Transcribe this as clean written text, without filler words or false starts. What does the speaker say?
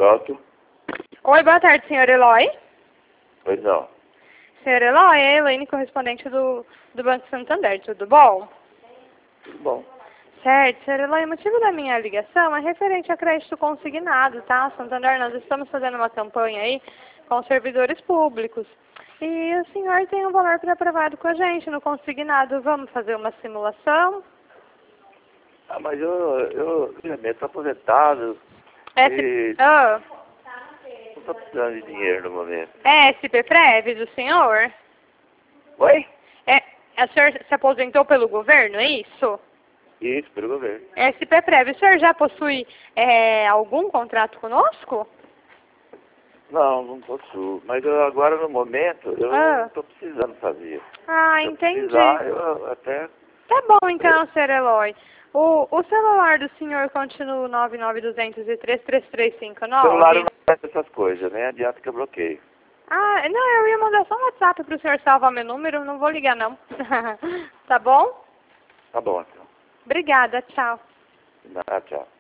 Pronto. Oi, boa tarde, senhor Eloy. Pois não. Senhor Eloy, é a Elaine, correspondente do Banco Santander, tudo bom? Tudo bom. Certo, senhor Eloy, o motivo da minha ligação é referente a crédito consignado, tá? Santander, nós estamos fazendo uma campanha aí com os servidores públicos. E o senhor tem um valor pré-aprovado com a gente no consignado. Vamos fazer uma simulação? Ah, mas eu estou aposentado e Ah, não estou precisando de dinheiro no momento. é SP-Prev do senhor? Oi? O senhor se aposentou pelo governo, é isso? Isso, pelo governo. SP-Prev, o senhor já possui algum contrato conosco? Não, não possuo. Mas eu, agora, no momento, eu não estou precisando fazer. Ah, Se eu entendi. precisar, eu até... Tá bom, então, senhor Eloy. O celular do senhor continua o 99203-3359? O celular não faz essas coisas, né? Adianta que eu bloqueio. Ah, não, eu ia mandar só um WhatsApp pro senhor salvar meu número, não vou ligar não. Tá bom? Tá bom, então. Obrigada, tchau. Ah, tchau.